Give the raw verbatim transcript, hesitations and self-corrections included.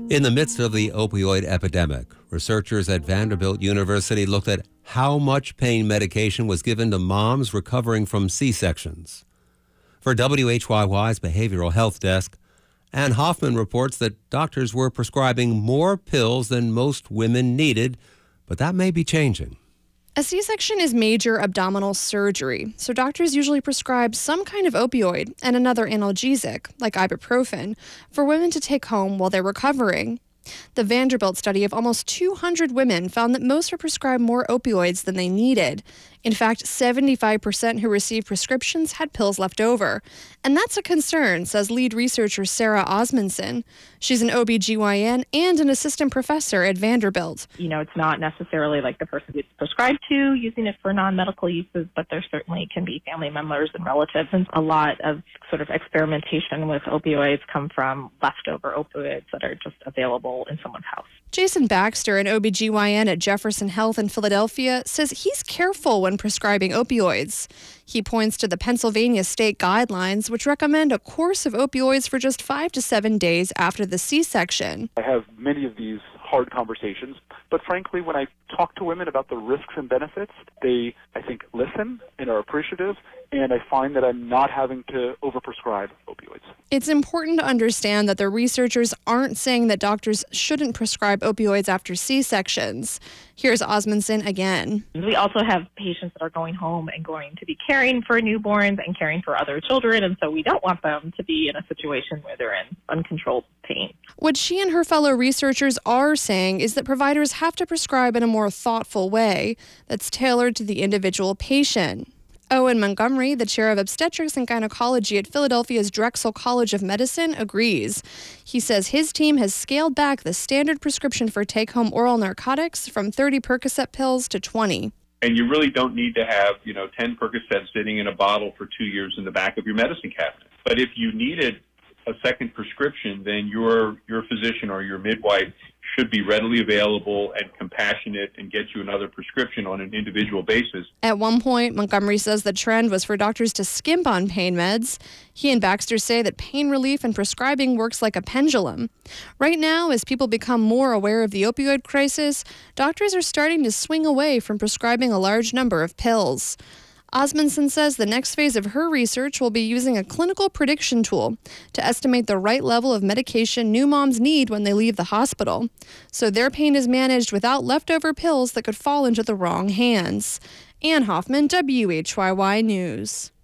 In the midst of the opioid epidemic, researchers at Vanderbilt University looked at how much pain medication was given to moms recovering from C-sections. For W H Y Y's Behavioral Health Desk, Ann Hoffman reports that doctors were prescribing more pills than most women needed, but that may be changing. A C-section is major abdominal surgery, so doctors usually prescribe some kind of opioid and another analgesic, like ibuprofen, for women to take home while they're recovering. The Vanderbilt study of almost two hundred women found that most were prescribed more opioids than they needed. In fact, seventy-five percent who received prescriptions had pills left over. And that's a concern, says lead researcher Sarah Osmundson. She's an O B G Y N and an assistant professor at Vanderbilt. You know, it's not necessarily like the person gets prescribed to using it for non-medical uses, but there certainly can be family members and relatives. And a lot of sort of experimentation with opioids come from leftover opioids that are just available in someone's house. Jason Baxter, an O B G Y N at Jefferson Health in Philadelphia, says he's careful when prescribing opioids. He points to the Pennsylvania state guidelines, which recommend a course of opioids for just five to seven days after the C-section. I have many of these hard conversations, but frankly, when I talk to women about the risks and benefits, they, I think, listen and are appreciative, and I find that I'm not having to overprescribe opioids. It's important to understand that the researchers aren't saying that doctors shouldn't prescribe opioids after C-sections. Here's Osmundson again. We also have patients that are going home and going to be caring for newborns and caring for other children, and so we don't want them to be in a situation where they're in uncontrolled pain. What she and her fellow researchers are saying is that providers have to prescribe in a more thoughtful way that's tailored to the individual patient. Owen Montgomery, the chair of obstetrics and gynecology at Philadelphia's Drexel College of Medicine, agrees. He says his team has scaled back the standard prescription for take-home oral narcotics from thirty Percocet pills to twenty. And you really don't need to have, you know, ten Percocets sitting in a bottle for two years in the back of your medicine cabinet. But if you needed a second prescription, then your your physician or your midwife should be readily available and compassionate and get you another prescription on an individual basis. At one point, Montgomery says the trend was for doctors to skimp on pain meds. He and Baxter say that pain relief and prescribing works like a pendulum. Right now, as people become more aware of the opioid crisis, doctors are starting to swing away from prescribing a large number of pills. Osmundson says the next phase of her research will be using a clinical prediction tool to estimate the right level of medication new moms need when they leave the hospital, so their pain is managed without leftover pills that could fall into the wrong hands. Ann Hoffman, W H Y Y News.